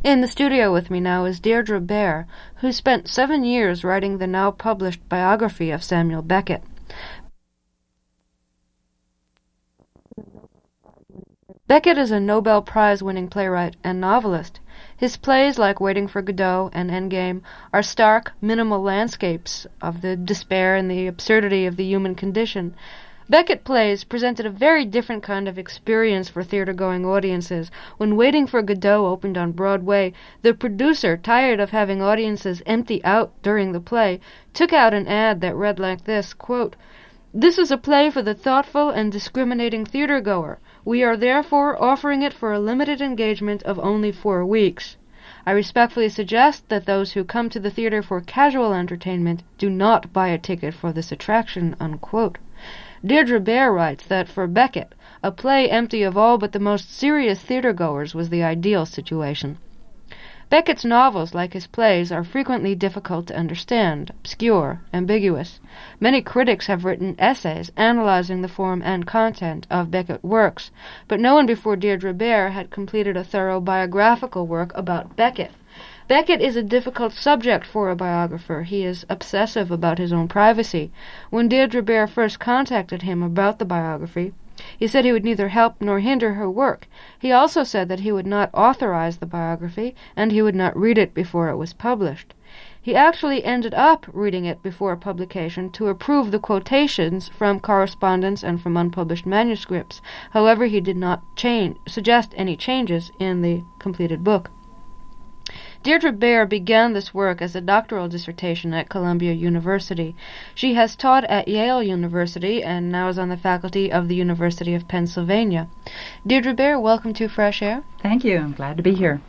In the studio with me now is Deirdre Bair, who spent 7 years writing the now-published biography of Samuel Beckett. Beckett is a Nobel Prize-winning playwright and novelist. His plays, like Waiting for Godot and Endgame, are stark, minimal landscapes of the despair and the absurdity of the human condition. Beckett plays presented a very different kind of experience for theater-going audiences. When Waiting for Godot opened on Broadway, the producer, tired of having audiences empty out during the play, took out an ad that read like this, quote, "This is a play for the thoughtful and discriminating theater-goer. We are therefore offering it for a limited engagement of only 4 weeks. I respectfully suggest that those who come to the theater for casual entertainment do not buy a ticket for this attraction," unquote. Deirdre Bair writes that for Beckett, a play empty of all but the most serious theater-goers was the ideal situation. Beckett's novels, like his plays, are frequently difficult to understand, obscure, ambiguous. Many critics have written essays analyzing the form and content of Beckett works, but no one before Deirdre Bair had completed a thorough biographical work about Beckett. Beckett is a difficult subject for a biographer. He is obsessive about his own privacy. When Deirdre Bair first contacted him about the biography, he said he would neither help nor hinder her work. He also said that he would not authorize the biography, and he would not read it before it was published. He actually ended up reading it before publication to approve the quotations from correspondence and from unpublished manuscripts. However, he did not suggest any changes in the completed book. Deirdre Bair began this work as a doctoral dissertation at Columbia University. She has taught at Yale University and now is on the faculty of the University of Pennsylvania. Deirdre Bair, welcome to Fresh Air. Thank you. I'm glad to be here.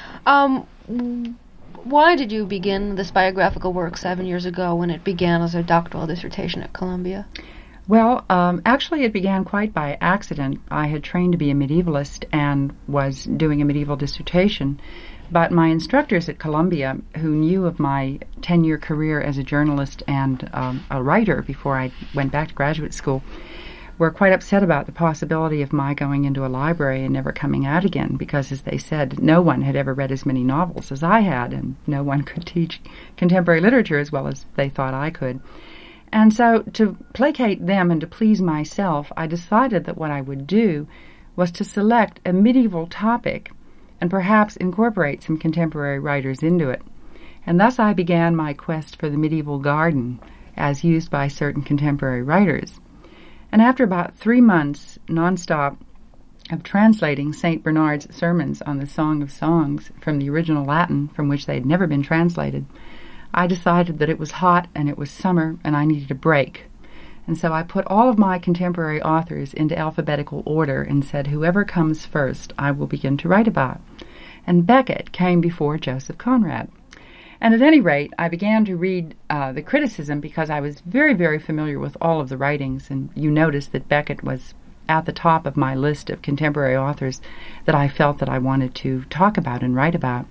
Why did you begin this biographical work 7 years ago when it began as a doctoral dissertation at Columbia? Well, actually it began quite by accident. I had trained to be a medievalist and was doing a medieval dissertation. But my instructors at Columbia, who knew of my 10-year career as a journalist and a writer before I went back to graduate school, were quite upset about the possibility of my going into a library and never coming out again, because, as they said, no one had ever read as many novels as I had, and no one could teach contemporary literature as well as they thought I could. And so, to placate them and to please myself, I decided that what I would do was to select a medieval topic and perhaps incorporate some contemporary writers into it. And thus I began my quest for the medieval garden as used by certain contemporary writers. And after about 3 months nonstop of translating St. Bernard's sermons on the Song of Songs from the original Latin, from which they had never been translated, I decided that it was hot and it was summer and I needed a break. And so I put all of my contemporary authors into alphabetical order and said, whoever comes first, I will begin to write about. And Beckett came before Joseph Conrad. And at any rate, I began to read the criticism because I was very, very familiar with all of the writings, and you notice that Beckett was at the top of my list of contemporary authors that I felt that I wanted to talk about and write about.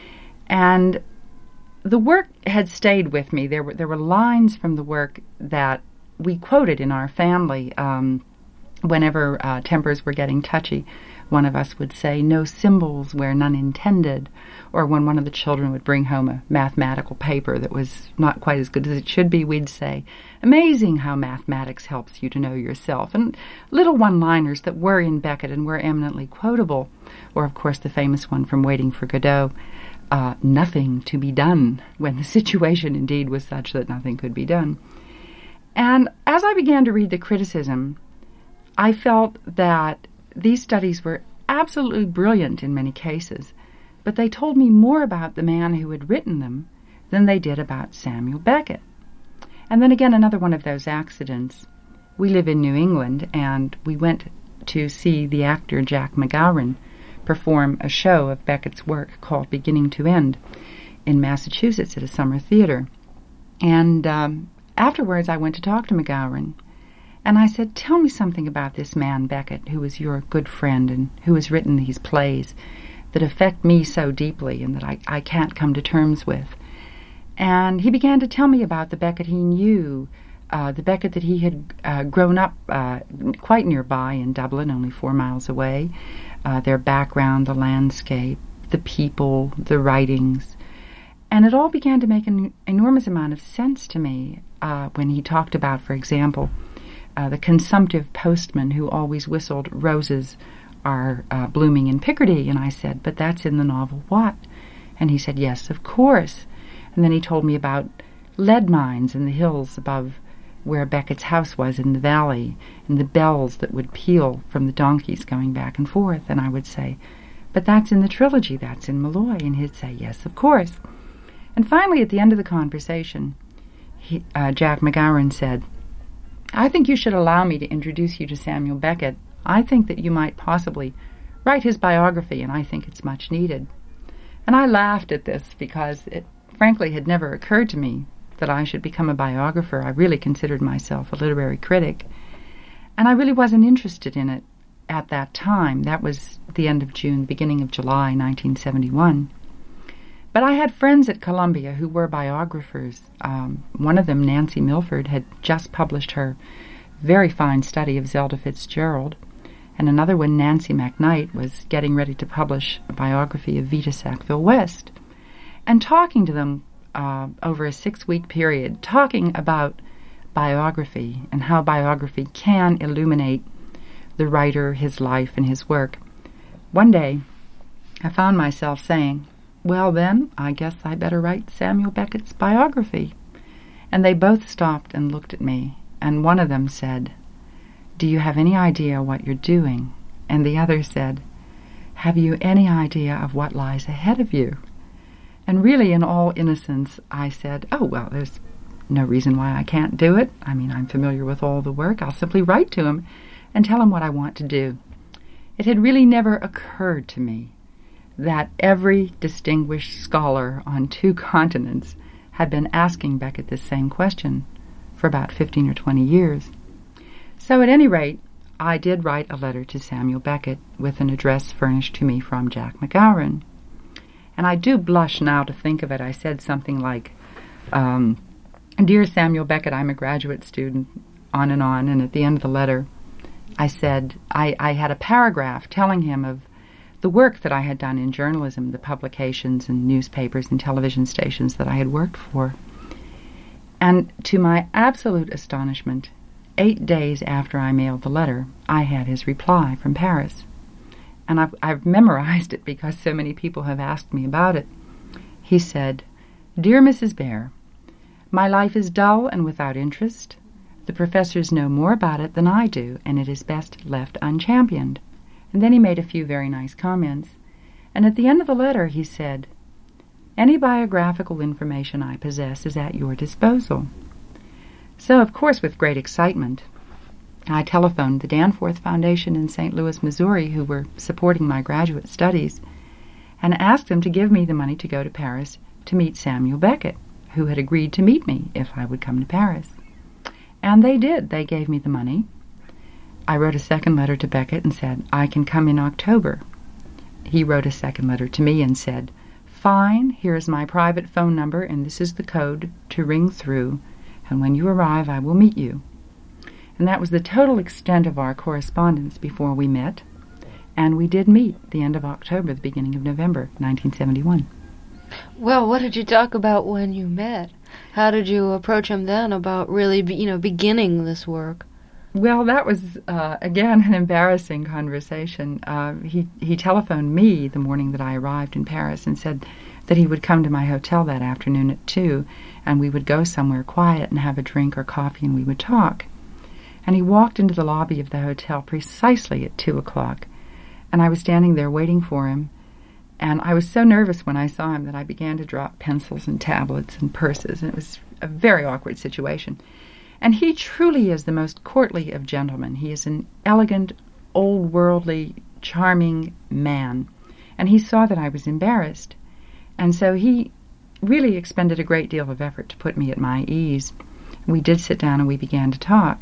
And the work had stayed with me. There were lines from the work that we quoted in our family whenever tempers were getting touchy. One of us would say, "No symbols where none intended," or when one of the children would bring home a mathematical paper that was not quite as good as it should be, we'd say, "Amazing how mathematics helps you to know yourself," and little one-liners that were in Beckett and were eminently quotable. Or, of course, the famous one from Waiting for Godot, "Nothing to be done," when the situation indeed was such that nothing could be done. And as I began to read the criticism, I felt that these studies were absolutely brilliant in many cases, but they told me more about the man who had written them than they did about Samuel Beckett. And then again, another one of those accidents. We live in New England, and we went to see the actor Jack McGowran perform a show of Beckett's work called Beginning to End in Massachusetts at a summer theater. And afterwards, I went to talk to McGowran, and I said, "Tell me something about this man, Beckett, who is your good friend and who has written these plays that affect me so deeply and that I can't come to terms with." And he began to tell me about the Beckett he knew, the Beckett that he had grown up quite nearby in Dublin, only 4 miles away, their background, the landscape, the people, the writings. And it all began to make an enormous amount of sense to me when he talked about, for example, the consumptive postman who always whistled, "Roses are blooming in Picardy." And I said, "But that's in the novel what?" And he said, "Yes, of course." And then he told me about lead mines in the hills above where Beckett's house was in the valley, and the bells that would peal from the donkeys going back and forth. And I would say, "But that's in the trilogy, that's in Malloy." And he'd say, "Yes, of course." And finally, at the end of the conversation, Jack McGowan said, "I think you should allow me to introduce you to Samuel Beckett. I think that you might possibly write his biography, and I think it's much needed." And I laughed at this because it frankly had never occurred to me that I should become a biographer. I really considered myself a literary critic, and I really wasn't interested in it at that time. That was the end of June, beginning of July 1971. But I had friends at Columbia who were biographers. One of them, Nancy Milford, had just published her very fine study of Zelda Fitzgerald, and another one, Nancy McKnight, was getting ready to publish a biography of Vita Sackville West. And talking to them over a 6-week period, talking about biography and how biography can illuminate the writer, his life, and his work, one day I found myself saying, "Well then, I guess I better write Samuel Beckett's biography." And they both stopped and looked at me, and one of them said, "Do you have any idea what you're doing?" And the other said, "Have you any idea of what lies ahead of you?" And really, in all innocence, I said, "Oh, well, there's no reason why I can't do it. I mean, I'm familiar with all the work. I'll simply write to him and tell him what I want to do." It had really never occurred to me that every distinguished scholar on 2 continents had been asking Beckett this same question for about 15 or 20 years. So at any rate, I did write a letter to Samuel Beckett with an address furnished to me from Jack McGowan. And I do blush now to think of it. I said something like, "Dear Samuel Beckett, I'm a graduate student," on, and at the end of the letter, I said, I had a paragraph telling him of the work that I had done in journalism, the publications and newspapers and television stations that I had worked for. And to my absolute astonishment, 8 days after I mailed the letter, I had his reply from Paris. And I've memorized it because so many people have asked me about it. He said, "Dear Mrs. Bear, my life is dull and without interest. The professors know more about it than I do, and it is best left unchampioned." And then he made a few very nice comments. And at the end of the letter he said, "Any biographical information I possess is at your disposal." So, of course, with great excitement, I telephoned the Danforth Foundation in St. Louis, Missouri, who were supporting my graduate studies, and asked them to give me the money to go to Paris to meet Samuel Beckett, who had agreed to meet me if I would come to Paris. And they did. They gave me the money. I wrote a second letter to Beckett and said, "I can come in October." He wrote a second letter to me and said, "Fine, here is my private phone number, and this is the code to ring through, and when you arrive I will meet you." And that was the total extent of our correspondence before we met. And we did meet the end of October, the beginning of November, 1971. Well, what did you talk about when you met? How did you approach him then about really, beginning this work? Well, that was, again, an embarrassing conversation. He telephoned me the morning that I arrived in Paris and said that he would come to my hotel that afternoon at 2, and we would go somewhere quiet and have a drink or coffee, and we would talk. And he walked into the lobby of the hotel precisely at 2 o'clock, and I was standing there waiting for him, and I was so nervous when I saw him that I began to drop pencils and tablets and purses, and it was a very awkward situation. And he truly is the most courtly of gentlemen. He is an elegant, old-worldly, charming man, and he saw that I was embarrassed, and so he really expended a great deal of effort to put me at my ease. We did sit down and we began to talk.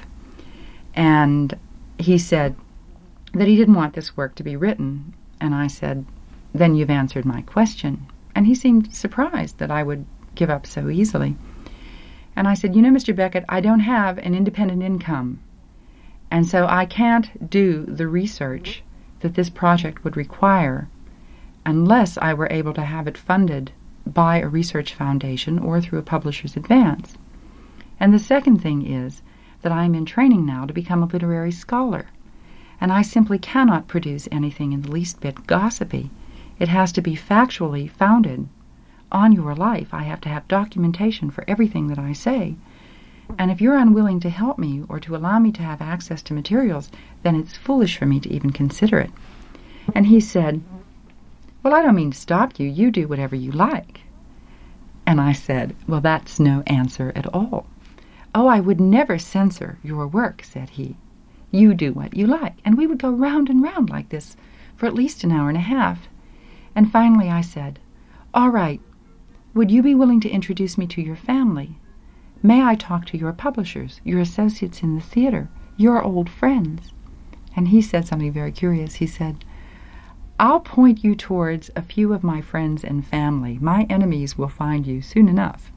And he said that he didn't want this work to be written. And I said, "Then you've answered my question." And he seemed surprised that I would give up so easily. And I said, "You know, Mr. Beckett, I don't have an independent income. And so I can't do the research that this project would require unless I were able to have it funded by a research foundation or through a publisher's advance. And the second thing is that I am in training now to become a literary scholar, and I simply cannot produce anything in the least bit gossipy. It has to be factually founded on your life. I have to have documentation for everything that I say. And if you're unwilling to help me or to allow me to have access to materials, then it's foolish for me to even consider it. And he said, "Well, I don't mean to stop you. You do whatever you like." And I said, "Well, that's no answer at all." "Oh, I would never censor your work," said he. "You do what you like." And we would go round and round like this for at least an hour and a half. And finally I said, "All right, would you be willing to introduce me to your family? May I talk to your publishers, your associates in the theater, your old friends?" And he said something very curious. He said, "I'll point you towards a few of my friends and family. My enemies will find you soon enough."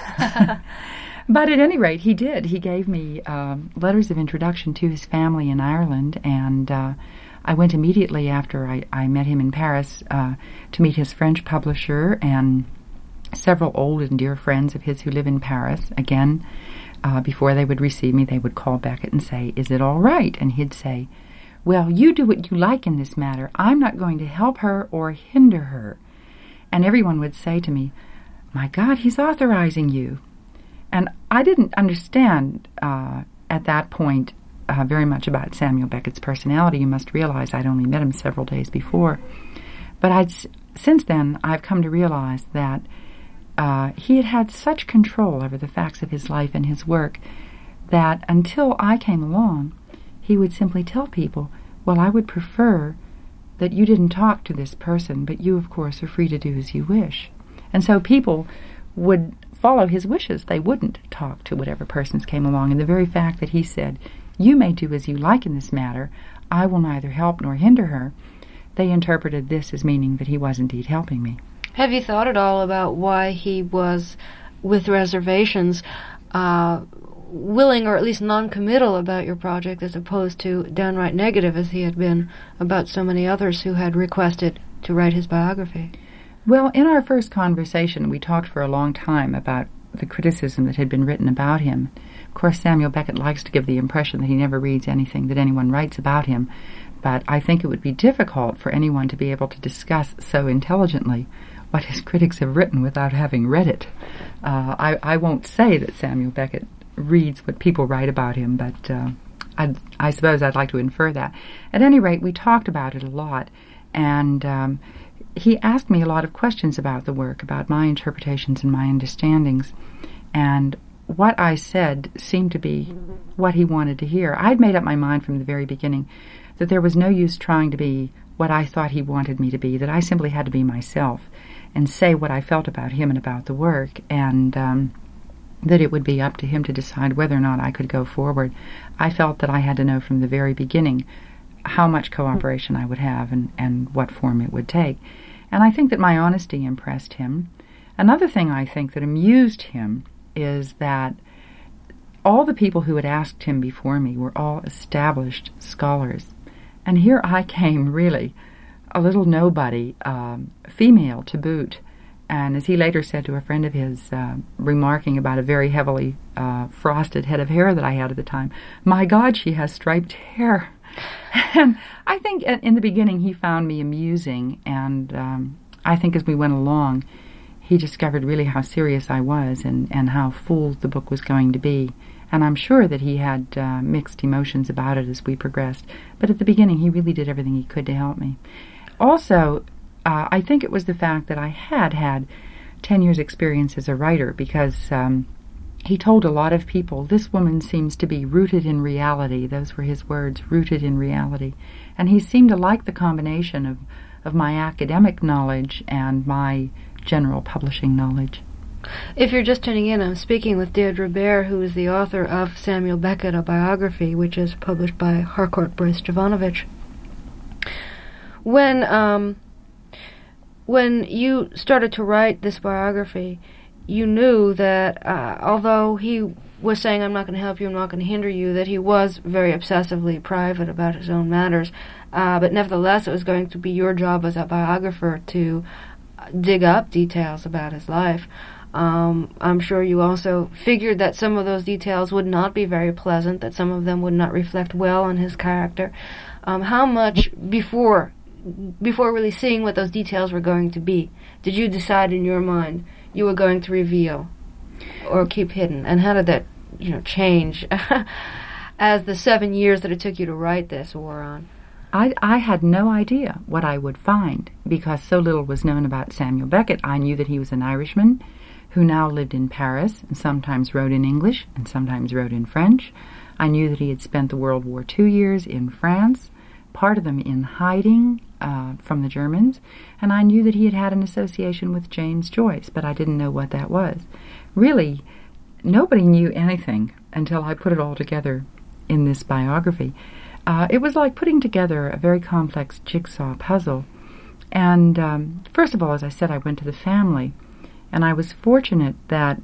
But at any rate, he did. He gave me letters of introduction to his family in Ireland, and I went immediately after I met him in Paris to meet his French publisher and several old and dear friends of his who live in Paris. Again, before they would receive me, they would call Beckett and say, "Is it all right?" And he'd say, "Well, you do what you like in this matter. I'm not going to help her or hinder her." And everyone would say to me, "My God, he's authorizing you." And I didn't understand at that point very much about Samuel Beckett's personality. You must realize I'd only met him several days before. But since then, I've come to realize that he had such control over the facts of his life and his work that until I came along, he would simply tell people, "Well, I would prefer that you didn't talk to this person, but you, of course, are free to do as you wish." And so people would follow his wishes. They wouldn't talk to whatever persons came along. And the very fact that he said, "You may do as you like in this matter, I will neither help nor hinder her," they interpreted this as meaning that he was indeed helping me. Have you thought at all about why he was, with reservations, willing or at least non-committal about your project as opposed to downright negative as he had been about so many others who had requested to write his biography? Well, in our first conversation, we talked for a long time about the criticism that had been written about him. Of course, Samuel Beckett likes to give the impression that he never reads anything that anyone writes about him, but I think it would be difficult for anyone to be able to discuss so intelligently what his critics have written without having read it. I won't say that Samuel Beckett reads what people write about him, but I suppose I'd like to infer that. At any rate, we talked about it a lot, and he asked me a lot of questions about the work, about my interpretations and my understandings, and what I said seemed to be what he wanted to hear. I'd made up my mind from the very beginning that there was no use trying to be what I thought he wanted me to be, that I simply had to be myself and say what I felt about him and about the work, and that it would be up to him to decide whether or not I could go forward. I felt that I had to know from the very beginning how much cooperation I would have and what form it would take. And I think that my honesty impressed him. Another thing I think that amused him is that all the people who had asked him before me were all established scholars. And here I came, really, a little nobody, female to boot. And as he later said to a friend of his, remarking about a very heavily frosted head of hair that I had at the time, "My God, she has striped hair." And I think in the beginning he found me amusing, and I think as we went along, he discovered really how serious I was and how full the book was going to be. And I'm sure that he had mixed emotions about it as we progressed. But at the beginning, he really did everything he could to help me. Also, I think it was the fact that I had 10 years' experience as a writer, because he told a lot of people, "This woman seems to be rooted in reality." Those were his words, rooted in reality. And he seemed to like the combination of my academic knowledge and my general publishing knowledge. If you're just tuning in, I'm speaking with Deirdre Bair, who is the author of Samuel Beckett, a biography, which is published by Harcourt Brace Jovanovich. When you started to write this biography, you knew that although he was saying, I'm not going to help you, I'm not going to hinder you, that he was very obsessively private about his own matters. But nevertheless, it was going to be your job as a biographer to dig up details about his life. I'm sure you also figured that some of those details would not be very pleasant, that some of them would not reflect well on his character. How much, before really seeing what those details were going to be, did you decide in your mind you were going to reveal or keep hidden? And how did that, change as the 7 years that it took you to write this wore on? I had no idea what I would find, because so little was known about Samuel Beckett. I knew that he was an Irishman who now lived in Paris and sometimes wrote in English and sometimes wrote in French. I knew that he had spent the World War II years in France, part of them in hiding from the Germans, and I knew that he had had an association with James Joyce, but I didn't know what that was. Really, nobody knew anything until I put it all together in this biography. It was like putting together a very complex jigsaw puzzle. And first of all, as I said, I went to the family, and I was fortunate that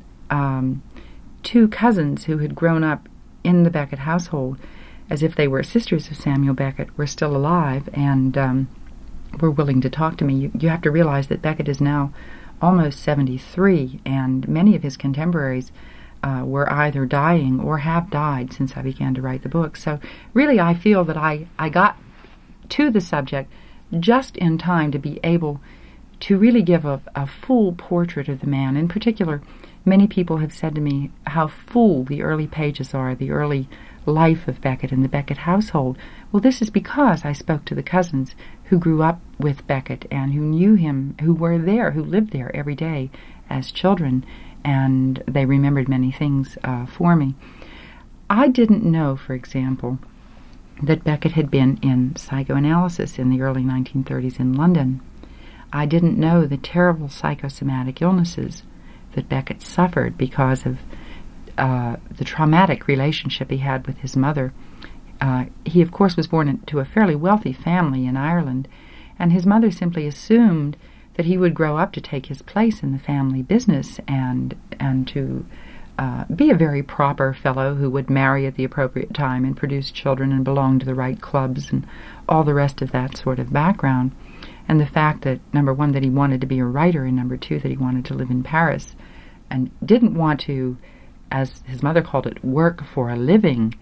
two cousins who had grown up in the Beckett household as if they were sisters of Samuel Beckett were still alive and were willing to talk to me. You have to realize that Beckett is now almost 73, and many of his contemporaries were either dying or have died since I began to write the book. So really I feel that I got to the subject just in time to be able to really give a full portrait of the man. In particular, many people have said to me how full the early pages are, the early life of Beckett and the Beckett household. Well, this is because I spoke to the cousins who grew up with Beckett and who knew him, who were there, who lived there every day as children, and they remembered many things for me. I didn't know, for example, that Beckett had been in psychoanalysis in the early 1930s in London. I didn't know the terrible psychosomatic illnesses that Beckett suffered because of the traumatic relationship he had with his mother. He, of course, was born into a fairly wealthy family in Ireland, and his mother simply assumed that he would grow up to take his place in the family business and to be a very proper fellow who would marry at the appropriate time and produce children and belong to the right clubs and all the rest of that sort of background. And the fact that, number one, that he wanted to be a writer, and number two, that he wanted to live in Paris and didn't want to, as his mother called it, work for a living.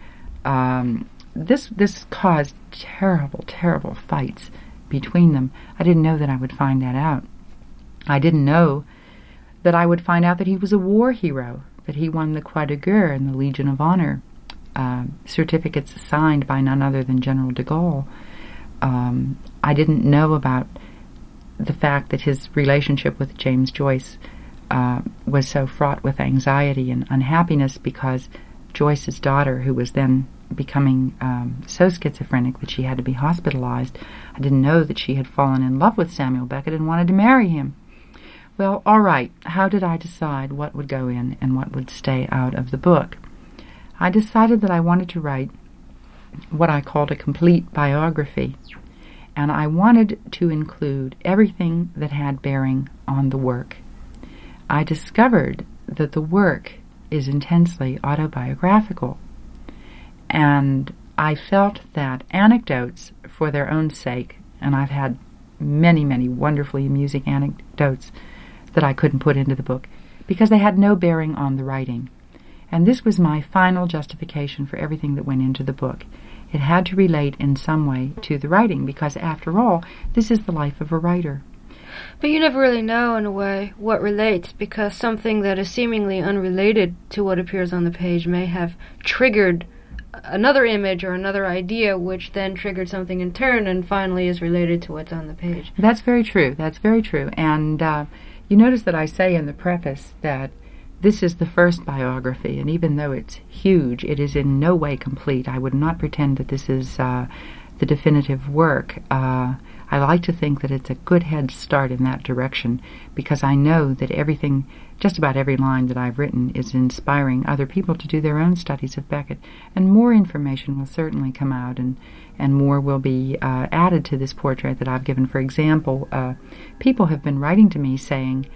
This caused terrible, terrible fights between them. I didn't know that I would find that out. I didn't know that I would find out that he was a war hero, that he won the Croix de Guerre and the Legion of Honor, certificates signed by none other than General de Gaulle. I didn't know about the fact that his relationship with James Joyce was so fraught with anxiety and unhappiness because Joyce's daughter, who was then becoming so schizophrenic that she had to be hospitalized, I didn't know that she had fallen in love with Samuel Beckett and wanted to marry him. Well, all right, how did I decide what would go in and what would stay out of the book? I decided that I wanted to write what I called a complete biography, and I wanted to include everything that had bearing on the work. I discovered that the work is intensely autobiographical, and I felt that anecdotes for their own sake, and I've had many, many wonderfully amusing anecdotes that I couldn't put into the book because they had no bearing on the writing. And this was my final justification for everything that went into the book. It had to relate in some way to the writing because, after all, this is the life of a writer. But you never really know, in a way, what relates, because something that is seemingly unrelated to what appears on the page may have triggered another image or another idea, which then triggered something in turn and finally is related to what's on the page. That's very true. That's very true. And you notice that I say in the preface that this is the first biography, and even though it's huge, it is in no way complete. I would not pretend that this is the definitive work. I like to think that it's a good head start in that direction because I know that everything, just about every line that I've written, is inspiring other people to do their own studies of Beckett. And more information will certainly come out, and more will be added to this portrait that I've given. For example, people have been writing to me saying,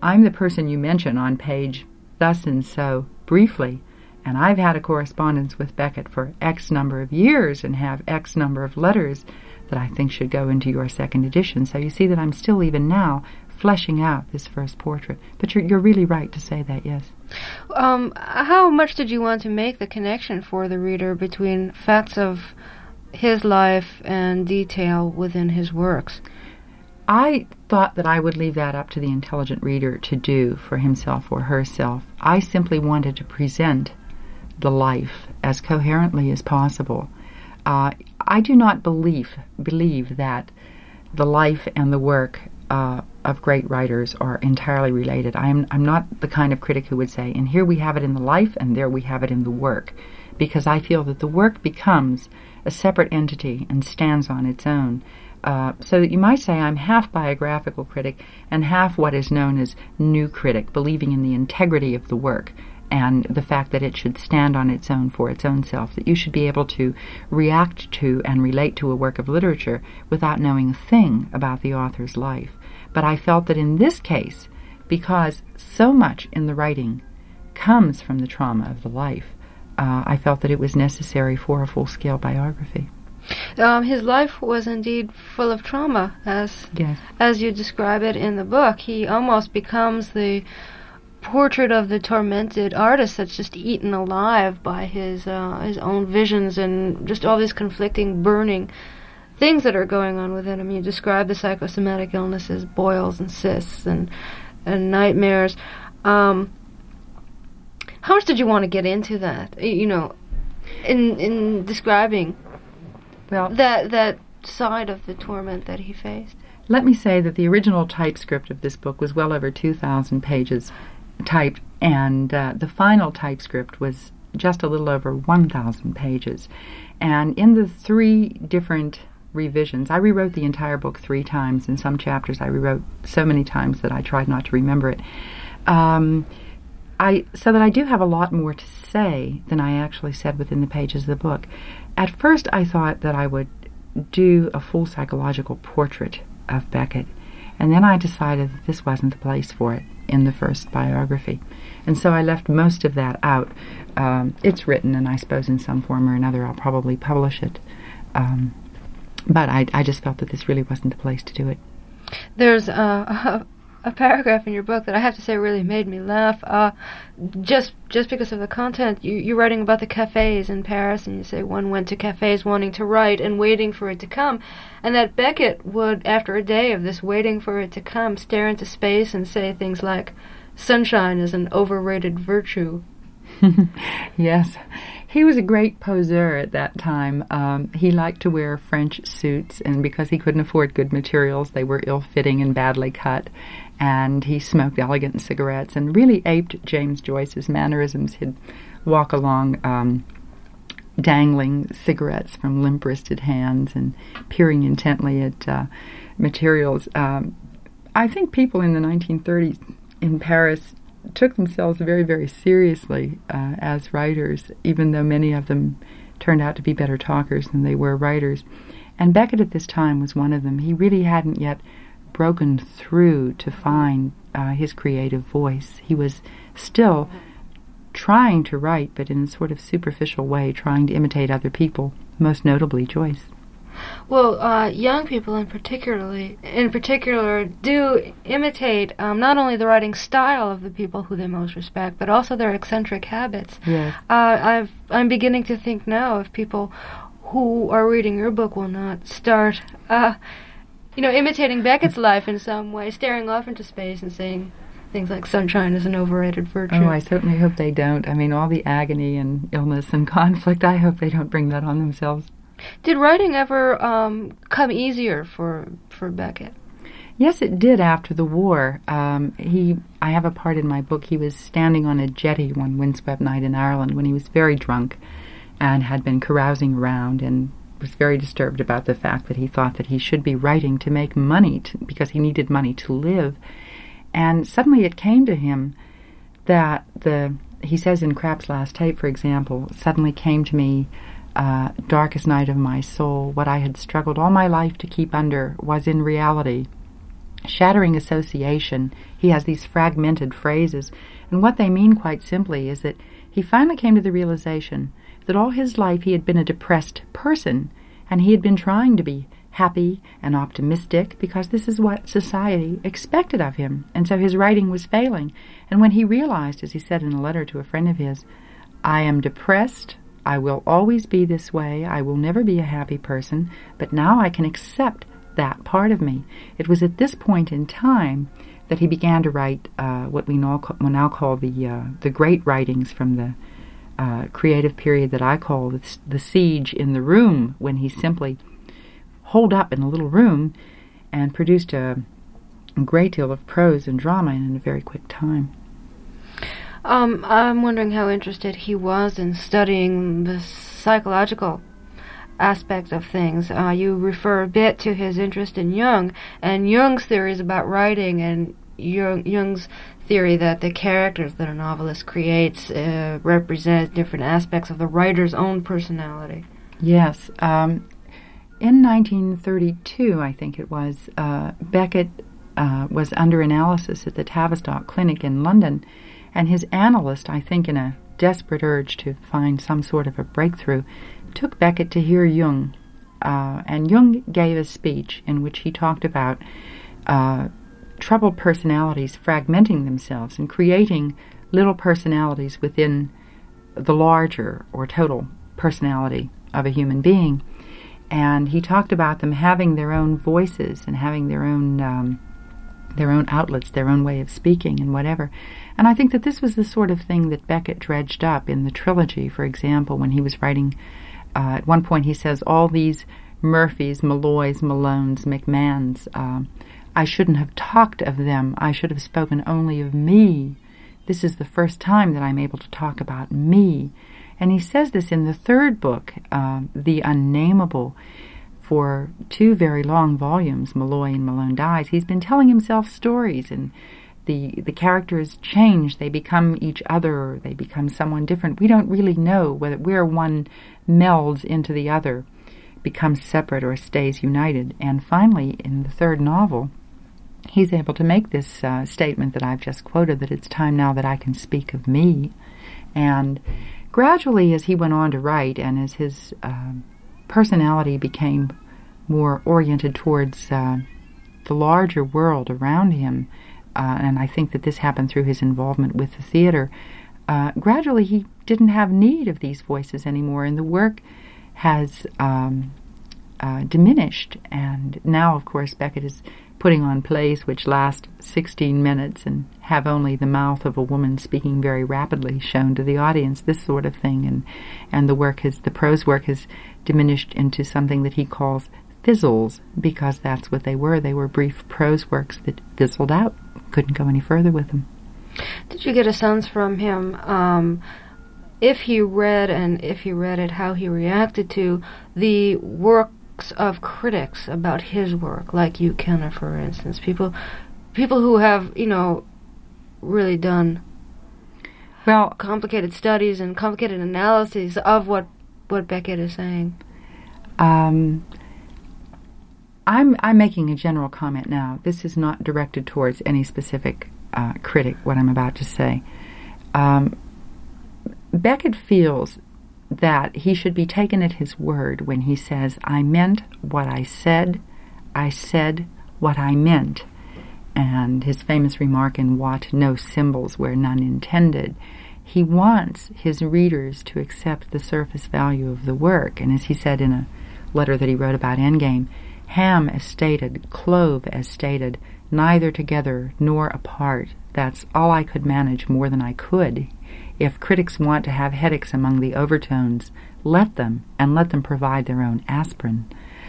I'm the person you mention on page thus and so briefly, and I've had a correspondence with Beckett for X number of years and have X number of letters that I think should go into your second edition. So you see that I'm still even now fleshing out this first portrait. But you're really right to say that, yes. How much did you want to make the connection for the reader between facts of his life and detail within his works? I thought that I would leave that up to the intelligent reader to do for himself or herself. I simply wanted to present the life as coherently as possible. I do not believe that the life and the work of great writers are entirely related. I'm not the kind of critic who would say, and here we have it in the life, and there we have it in the work, because I feel that the work becomes a separate entity and stands on its own. So that you might say I'm half biographical critic and half what is known as new critic, believing in the integrity of the work and the fact that it should stand on its own for its own self, that you should be able to react to and relate to a work of literature without knowing a thing about the author's life. But I felt that in this case, because so much in the writing comes from the trauma of the life, I felt that it was necessary for a full-scale biography. His life was indeed full of trauma, as you describe it in the book. He almost becomes the portrait of the tormented artist that's just eaten alive by his own visions and just all these conflicting, burning things that are going on within him. You describe the psychosomatic illnesses, boils and cysts and nightmares. How much did you want to get into that? In describing that side of the torment that he faced? Let me say that the original typescript of this book was well over 2,000 pages typed, and the final typescript was just a little over 1,000 pages. And in the 3 different revisions, I rewrote the entire book 3 times. In some chapters I rewrote so many times that I tried not to remember it. So that I do have a lot more to say than I actually said within the pages of the book. At first I thought that I would do a full psychological portrait of Beckett, and then I decided that this wasn't the place for it in the first biography. And so I left most of that out. It's written, and I suppose in some form or another I'll probably publish it. But I just felt that this really wasn't the place to do it. There's a paragraph in your book that I have to say really made me laugh. Just because of the content, you're writing about the cafes in Paris, and you say one went to cafes wanting to write and waiting for it to come, and that Beckett would, after a day of this waiting for it to come, stare into space and say things like, "Sunshine is an overrated virtue." Yes. He was a great poseur at that time. He liked to wear French suits, and because he couldn't afford good materials, they were ill-fitting and badly cut. And he smoked elegant cigarettes and really aped James Joyce's mannerisms. He'd walk along dangling cigarettes from limp-wristed hands and peering intently at materials. I think people in the 1930s in Paris took themselves very, very seriously as writers, even though many of them turned out to be better talkers than they were writers. And Beckett at this time was one of them. He really hadn't yet broken through to find his creative voice. He was still trying to write, but in a sort of superficial way, trying to imitate other people, most notably Joyce. Well, young people in particular do imitate not only the writing style of the people who they most respect, but also their eccentric habits. Yes. I'm beginning to think now if people who are reading your book will not start, imitating Beckett's life in some way, staring off into space and saying things like "sunshine is an overrated virtue." Oh, I certainly hope they don't. I mean, all the agony and illness and conflict, I hope they don't bring that on themselves. Did writing ever come easier for Beckett? Yes, it did after the war. I have a part in my book. He was standing on a jetty one windswept night in Ireland when he was very drunk and had been carousing around and was very disturbed about the fact that he thought that he should be writing to make money because he needed money to live. And suddenly it came to him that he says in Krapp's last tape, for example, suddenly came to me, darkest night of my soul, what I had struggled all my life to keep under was in reality shattering association. He has these fragmented phrases, and what they mean quite simply is that he finally came to the realization that all his life he had been a depressed person, and he had been trying to be happy and optimistic because this is what society expected of him, and so his writing was failing. And when he realized, as he said in a letter to a friend of his, "I am depressed, I will always be this way, I will never be a happy person, but now I can accept that part of me." It was at this point in time that he began to write what we now call the great writings from the creative period that I call the siege in the room, when he simply holed up in a little room and produced a great deal of prose and drama in a very quick time. I'm wondering how interested he was in studying the psychological aspects of things. You refer a bit to his interest in Jung and Jung's theories about writing, and Jung's theory that the characters that a novelist creates represent different aspects of the writer's own personality. Yes. In 1932, I think it was, Beckett was under analysis at the Tavistock Clinic in London, and his analyst, I think in a desperate urge to find some sort of a breakthrough, took Beckett to hear Jung. And Jung gave a speech in which he talked about troubled personalities fragmenting themselves and creating little personalities within the larger or total personality of a human being. And he talked about them having their own voices and having their own outlets, their own way of speaking and whatever. And I think that this was the sort of thing that Beckett dredged up in the trilogy, for example, when he was writing. At one point he says, all these Murphys, Malloys, Malones, McMahons, I shouldn't have talked of them. I should have spoken only of me. This is the first time that I'm able to talk about me. And he says this in the third book, The Unnameable, for 2 very long volumes, Malloy and Malone Dies. He's been telling himself stories, and the characters change. They become each other, or they become someone different. We don't really know where one melds into the other, becomes separate, or stays united. And finally, in the third novel, he's able to make this statement that I've just quoted, that it's time now that I can speak of me. And gradually, as he went on to write, and as his personality became more oriented towards the larger world around him, and I think that this happened through his involvement with the theater, gradually he didn't have need of these voices anymore, and the work has diminished. And now, of course, Beckett is putting on plays which last 16 minutes and have only the mouth of a woman speaking very rapidly shown to the audience, this sort of thing. And the prose work has diminished into something that he calls fizzles, because that's what they were. They were brief prose works that fizzled out. Couldn't go any further with them. Did you get a sense from him, if he read it, how he reacted to the works of critics about his work, like Hugh Kenner, for instance, people who have, really done complicated studies and complicated analyses of what Beckett is saying? I'm making a general comment now. This is not directed towards any specific critic, what I'm about to say. Beckett feels that he should be taken at his word when he says, I meant what I said what I meant. And his famous remark in Watt, no symbols where none intended. He wants his readers to accept the surface value of the work. And as he said in a letter that he wrote about Endgame, Ham as stated, clove as stated, neither together nor apart. That's all I could manage more than I could. If critics want to have headaches among the overtones, let them, and let them provide their own aspirin.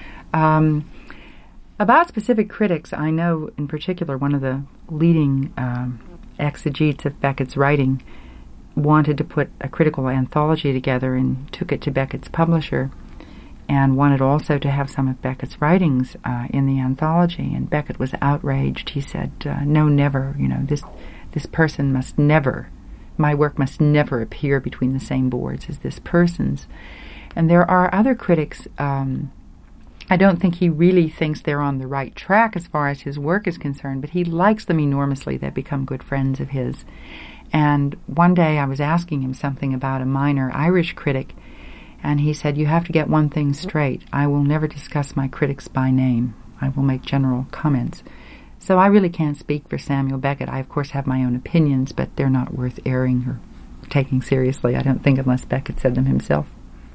About specific critics, I know in particular one of the leading exegetes of Beckett's writing wanted to put a critical anthology together and took it to Beckett's publisher, and wanted also to have some of Beckett's writings in the anthology. And Beckett was outraged. He said, no, never, this person must never, my work must never appear between the same boards as this person's. And there are other critics I don't think he really thinks they're on the right track as far as his work is concerned, but he likes them enormously. They've become good friends of his. And one day I was asking him something about a minor Irish critic, and he said, "You have to get one thing straight. I will never discuss my critics by name. I will make general comments." So I really can't speak for Samuel Beckett. I, of course, have my own opinions, but they're not worth airing or taking seriously, I don't think, unless Beckett said them himself.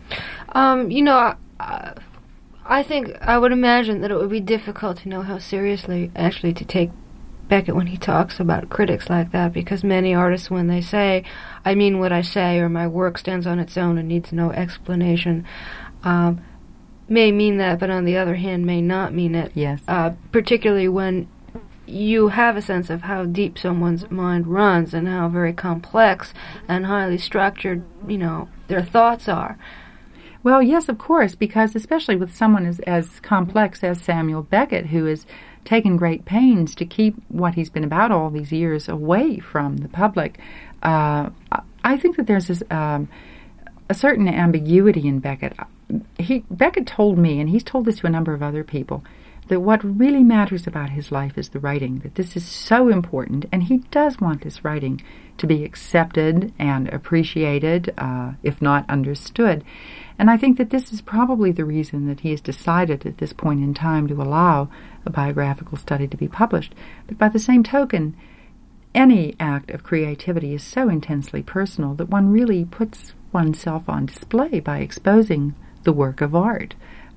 I think I would imagine that it would be difficult to know how seriously actually to take Beckett when he talks about critics like that, because many artists, when they say, "I mean what I say," or "my work stands on its own and needs no explanation," may mean that, but on the other hand may not mean it. Yes. Particularly when you have a sense of how deep someone's mind runs and how very complex and highly structured, their thoughts are. Well, yes, of course, because especially with someone as complex as Samuel Beckett, who has taken great pains to keep what he's been about all these years away from the public, I think that there's a certain ambiguity in Beckett. Beckett told me, and he's told this to a number of other people, that what really matters about his life is the writing, that this is so important, and he does want this writing to be accepted and appreciated, if not understood. And I think that this is probably the reason that he has decided at this point in time to allow a biographical study to be published. But by the same token, any act of creativity is so intensely personal that one really puts oneself on display by exposing the work of art.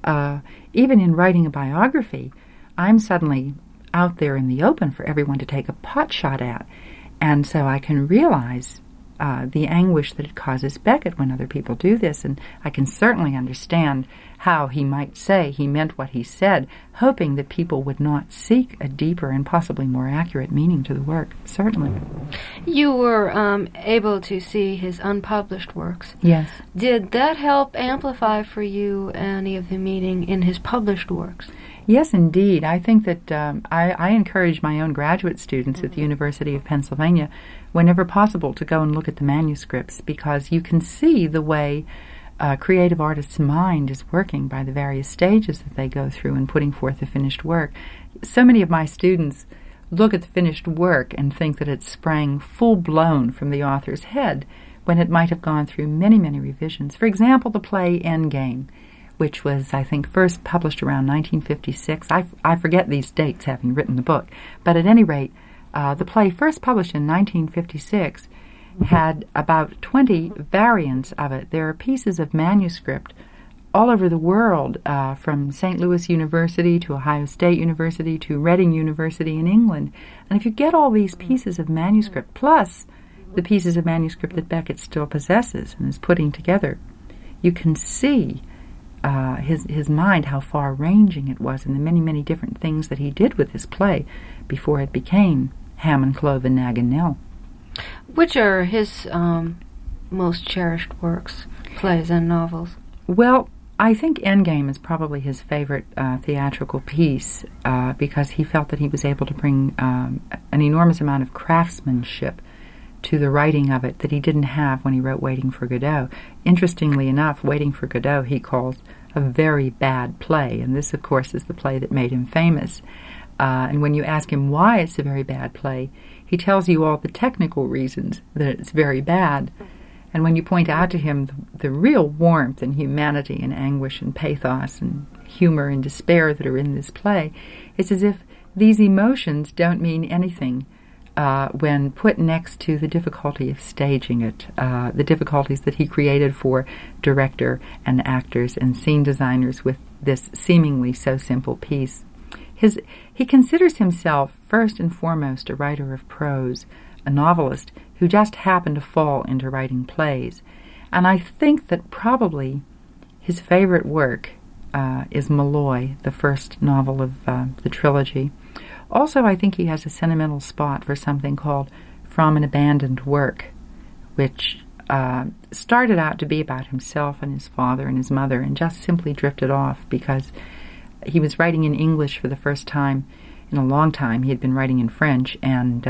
Even in writing a biography, I'm suddenly out there in the open for everyone to take a pot shot at. And so I can realize the anguish that it causes Beckett when other people do this, and I can certainly understand how he might say he meant what he said, hoping that people would not seek a deeper and possibly more accurate meaning to the work, certainly. You were able to see his unpublished works. Yes. Did that help amplify for you any of the meaning in his published works? Yes, indeed. I think that I encourage my own graduate students at the University of Pennsylvania, whenever possible, to go and look at the manuscripts, because you can see the way a creative artist's mind is working by the various stages that they go through in putting forth the finished work. So many of my students look at the finished work and think that it sprang full-blown from the author's head, when it might have gone through many, many revisions. For example, the play Endgame, which was, I think, first published around 1956. I forget these dates, having written the book. But at any rate, the play, first published in 1956, had about 20 variants of it. There are pieces of manuscript all over the world, from St. Louis University to Ohio State University to Reading University in England. And if you get all these pieces of manuscript, plus the pieces of manuscript that Beckett still possesses and is putting together, you can see his mind, how far-ranging it was, and the many, many different things that he did with his play before it became Ham and Clove and Nag and Nell. Which are his most cherished works, plays and novels? Well, I think Endgame is probably his favorite theatrical piece, because he felt that he was able to bring an enormous amount of craftsmanship to the writing of it that he didn't have when he wrote Waiting for Godot. Interestingly enough, Waiting for Godot he calls a very bad play, and this, of course, is the play that made him famous. And when you ask him why it's a very bad play, he tells you all the technical reasons that it's very bad. And when you point out to him the real warmth and humanity and anguish and pathos and humor and despair that are in this play, it's as if these emotions don't mean anything when put next to the difficulty of staging it, the difficulties that he created for director and actors and scene designers with this seemingly so simple piece. He considers himself first and foremost a writer of prose, a novelist who just happened to fall into writing plays. And I think that probably his favorite work is Malloy, the first novel of the trilogy. Also, I think he has a sentimental spot for something called From an Abandoned Work, which started out to be about himself and his father and his mother, and just simply drifted off because he was writing in English for the first time in a long time. He had been writing in French, and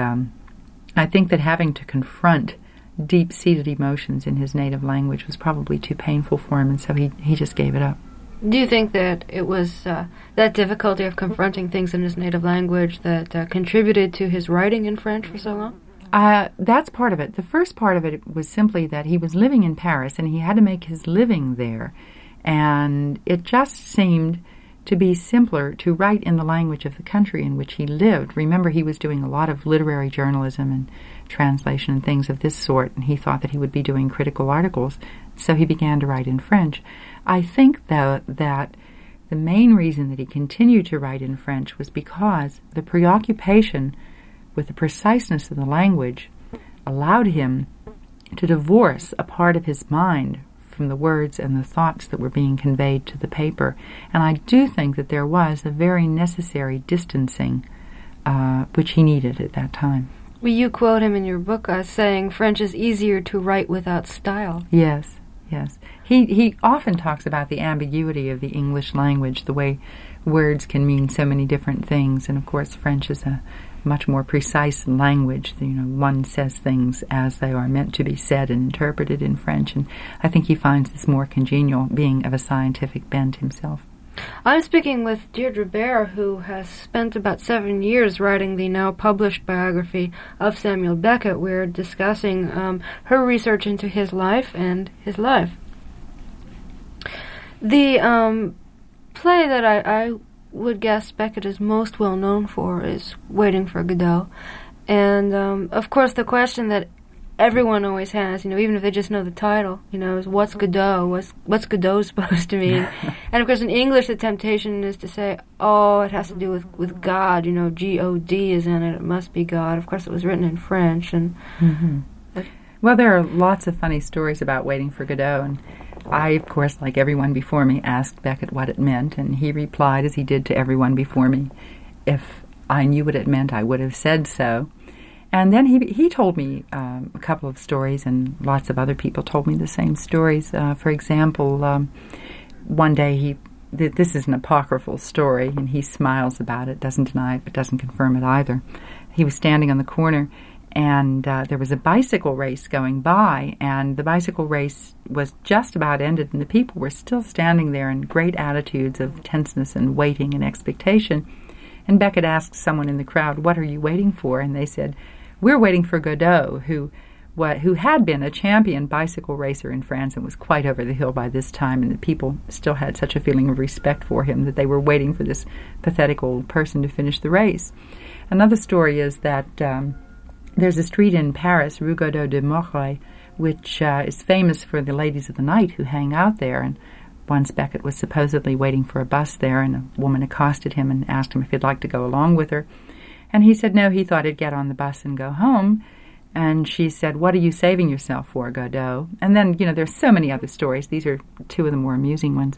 I think that having to confront deep-seated emotions in his native language was probably too painful for him, and so he just gave it up. Do you think that it was that difficulty of confronting things in his native language that contributed to his writing in French for so long? That's part of it. The first part of it was simply that he was living in Paris and he had to make his living there. And it just seemed to be simpler to write in the language of the country in which he lived. Remember, he was doing a lot of literary journalism and translation and things of this sort, and he thought that he would be doing critical articles, so he began to write in French. I think, though, that the main reason that he continued to write in French was because the preoccupation with the preciseness of the language allowed him to divorce a part of his mind from the words and the thoughts that were being conveyed to the paper. And I do think that there was a very necessary distancing which he needed at that time. Well, you quote him in your book as saying French is easier to write without style. Yes. He often talks about the ambiguity of the English language, the way words can mean so many different things, and of course French is a much more precise language. One says things as they are meant to be said and interpreted in French, and I think he finds this more congenial, being of a scientific bent himself. I'm speaking with Deirdre Bair, who has spent about 7 years writing the now published biography of Samuel Beckett. We're discussing her research into his life and his life. The play that I would guess Beckett is most well known for is Waiting for Godot. And of course the question that everyone always has, even if they just know the title, is what's Godot? What's Godot supposed to mean? And of course in English the temptation is to say, oh, it has to do with God, G-O-D is in it, it must be God. Of course it was written in French. And Well, there are lots of funny stories about Waiting for Godot, and I, of course, like everyone before me, asked Beckett what it meant, and he replied, as he did to everyone before me, if I knew what it meant, I would have said so. And then he told me a couple of stories, and lots of other people told me the same stories. For example, one day this is an apocryphal story, and he smiles about it, doesn't deny it, but doesn't confirm it either. He was standing on the corner, and there was a bicycle race going by, and the bicycle race was just about ended, and the people were still standing there in great attitudes of tenseness and waiting and expectation. And Beckett asked someone in the crowd, "What are you waiting for?" And they said, "We're waiting for Godot, who had been a champion bicycle racer in France and was quite over the hill by this time, and the people still had such a feeling of respect for him that they were waiting for this pathetic old person to finish the race." Another story is that there's a street in Paris, Rue Godot de Moreuil, which is famous for the ladies of the night who hang out there, and once Beckett was supposedly waiting for a bus there, and a woman accosted him and asked him if he'd like to go along with her. And he said no, he thought he'd get on the bus and go home. And she said, "What are you saving yourself for, Godot?" And then, there's so many other stories. These are two of the more amusing ones.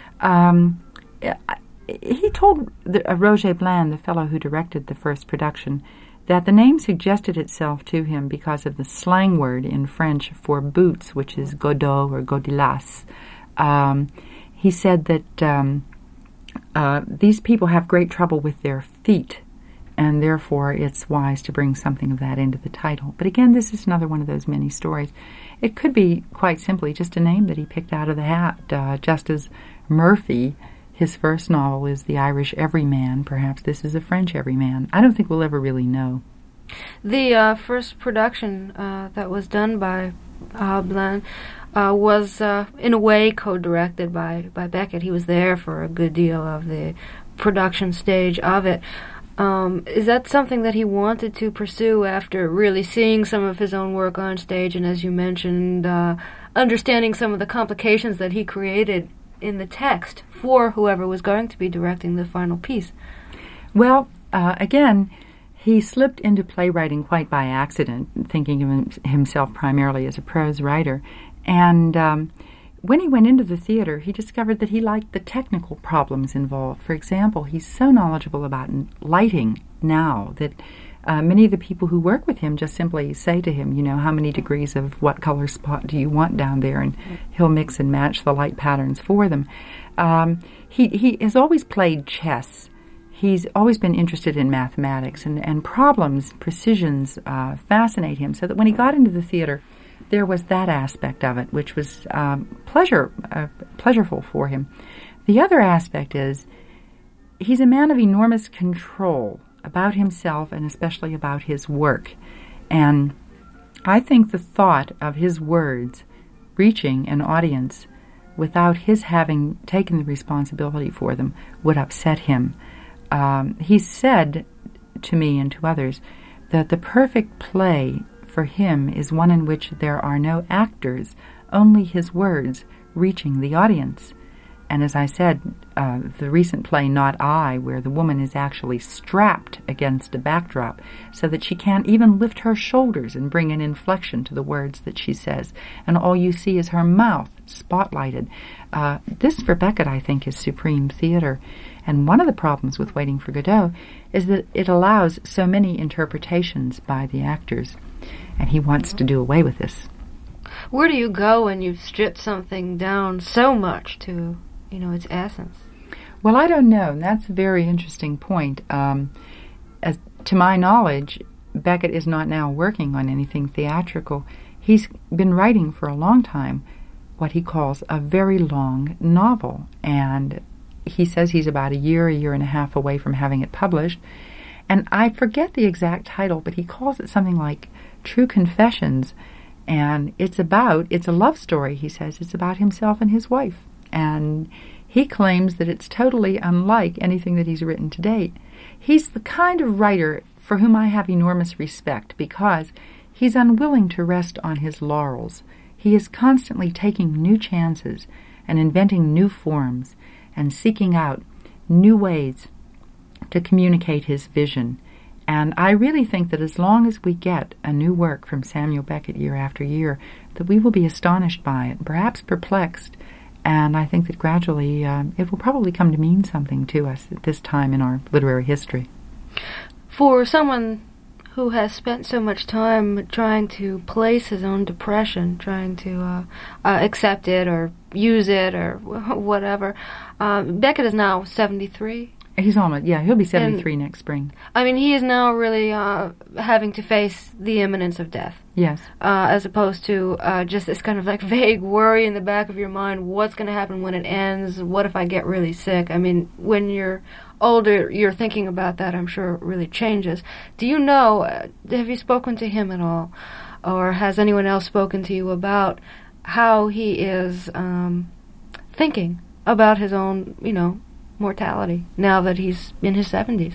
He told Roger Bland, the fellow who directed the first production, that the name suggested itself to him because of the slang word in French for boots, which is Godot or Godilas. He said that these people have great trouble with their feet, and therefore it's wise to bring something of that into the title. But again, this is another one of those many stories. It could be quite simply just a name that he picked out of the hat, just as Murphy, his first novel, is The Irish Everyman. Perhaps this is a French Everyman. I don't think we'll ever really know. The first production that was done by Bland was, in a way, co-directed by Beckett. He was there for a good deal of the production stage of it. Is that something that he wanted to pursue after really seeing some of his own work on stage, and as you mentioned, understanding some of the complications that he created in the text for whoever was going to be directing the final piece? Well, again, he slipped into playwriting quite by accident, thinking of himself primarily as a prose writer. And when he went into the theater, he discovered that he liked the technical problems involved. For example, he's so knowledgeable about lighting now that many of the people who work with him just simply say to him, how many degrees of what color spot do you want down there? And he'll mix and match the light patterns for them. He has always played chess. He's always been interested in mathematics, and problems, precisions fascinate him, so that when he got into the theater, there was that aspect of it, which was pleasureful for him. The other aspect is he's a man of enormous control about himself and especially about his work. And I think the thought of his words reaching an audience without his having taken the responsibility for them would upset him. He said to me and to others that the perfect play for him is one in which there are no actors, only his words reaching the audience. And as I said, the recent play, Not I, where the woman is actually strapped against a backdrop so that she can't even lift her shoulders and bring an inflection to the words that she says. And all you see is her mouth spotlighted. This, for Beckett, I think, is supreme theater. And one of the problems with Waiting for Godot is that it allows so many interpretations by the actors. And he wants to do away with this. Where do you go when you've stripped something down so much to, its essence? Well, I don't know. And that's a very interesting point. As to my knowledge, Beckett is not now working on anything theatrical. He's been writing for a long time what he calls a very long novel. And he says he's about a year and a half away from having it published. And I forget the exact title, but he calls it something like True Confessions. And it's a love story, he says. It's about himself and his wife. And he claims that it's totally unlike anything that he's written to date. He's the kind of writer for whom I have enormous respect because he's unwilling to rest on his laurels. He is constantly taking new chances and inventing new forms and seeking out new ways to communicate his vision. And I really think that as long as we get a new work from Samuel Beckett year after year, that we will be astonished by it, perhaps perplexed. And I think that gradually it will probably come to mean something to us at this time in our literary history. For someone who has spent so much time trying to place his own depression, trying to accept it or use it or whatever, Beckett is now 73. He's almost, he'll be 73 next spring. I mean, he is now really having to face the imminence of death. Yes. As opposed to just this kind of like vague worry in the back of your mind, what's going to happen when it ends? What if I get really sick? I mean, when you're older, you're thinking about that, I'm sure it really changes. Do you know, have you spoken to him at all? Or has anyone else spoken to you about how he is thinking about his own, mortality now that he's in his 70s?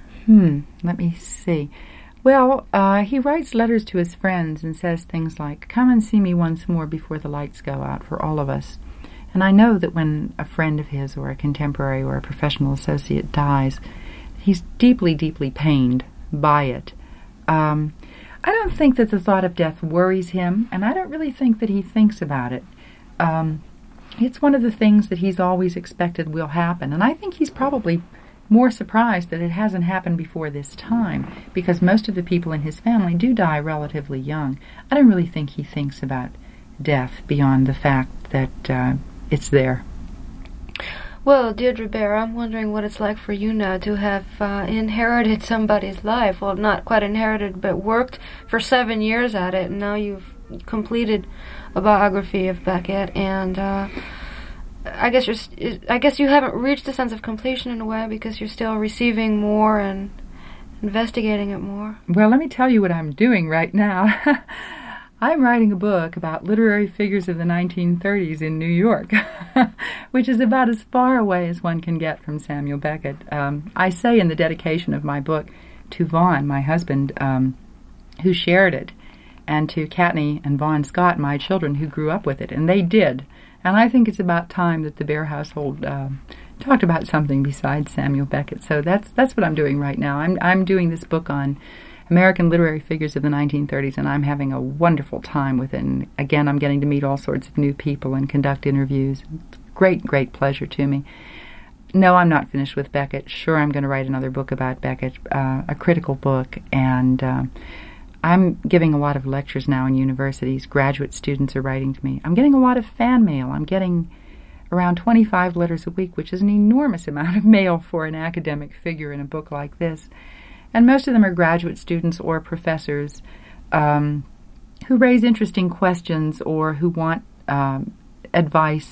Let me see. Well, he writes letters to his friends and says things like, "Come and see me once more before the lights go out for all of us." And I know that when a friend of his or a contemporary or a professional associate dies, he's deeply, deeply pained by it. I don't think that the thought of death worries him, and I don't really think that he thinks about it. It's one of the things that he's always expected will happen, and I think he's probably more surprised that it hasn't happened before this time, because most of the people in his family do die relatively young. I don't really think he thinks about death beyond the fact that it's there. Well, Deirdre Bear, I'm wondering what it's like for you now to have inherited somebody's life. Well, not quite inherited, but worked for 7 years at it, and now you've completed a biography of Beckett, and I guess you haven't reached a sense of completion in a way because you're still receiving more and investigating it more. Well, let me tell you what I'm doing right now. I'm writing a book about literary figures of the 1930s in New York, which is about as far away as one can get from Samuel Beckett. I say in the dedication of my book to Vaughn, my husband, who shared it, and to Katney and Vaughn Scott, my children, who grew up with it, and they did. And I think it's about time that the Bear household talked about something besides Samuel Beckett. So that's what I'm doing right now. I'm doing this book on American literary figures of the 1930s, and I'm having a wonderful time with it. And again, I'm getting to meet all sorts of new people and conduct interviews. It's great, great pleasure to me. No, I'm not finished with Beckett. Sure, I'm going to write another book about Beckett, a critical book, and I'm giving a lot of lectures now in universities. Graduate students are writing to me. I'm getting a lot of fan mail. I'm getting around 25 letters a week, which is an enormous amount of mail for an academic figure in a book like this. And most of them are graduate students or professors who raise interesting questions or who want advice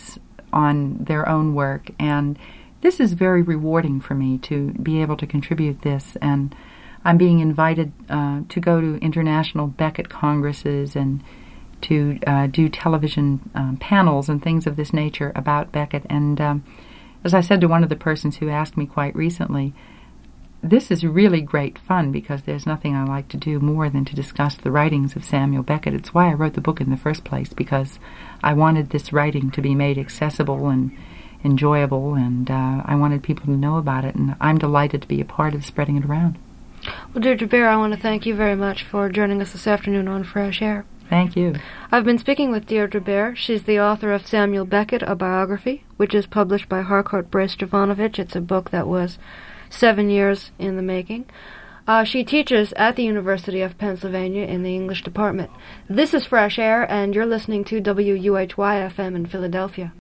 on their own work, and this is very rewarding for me to be able to contribute this, and I'm being invited to go to international Beckett congresses and to do television panels and things of this nature about Beckett. And as I said to one of the persons who asked me quite recently, this is really great fun because there's nothing I like to do more than to discuss the writings of Samuel Beckett. It's why I wrote the book in the first place, because I wanted this writing to be made accessible and enjoyable, and I wanted people to know about it, and I'm delighted to be a part of spreading it around. Well, Deirdre Beer, I want to thank you very much for joining us this afternoon on Fresh Air. Thank you. I've been speaking with Deirdre Beer. She's the author of Samuel Beckett, A Biography, which is published by Harcourt Brace Jovanovich. It's a book that was 7 years in the making. She teaches at the University of Pennsylvania in the English department. This is Fresh Air, and you're listening to WUHY-FM in Philadelphia.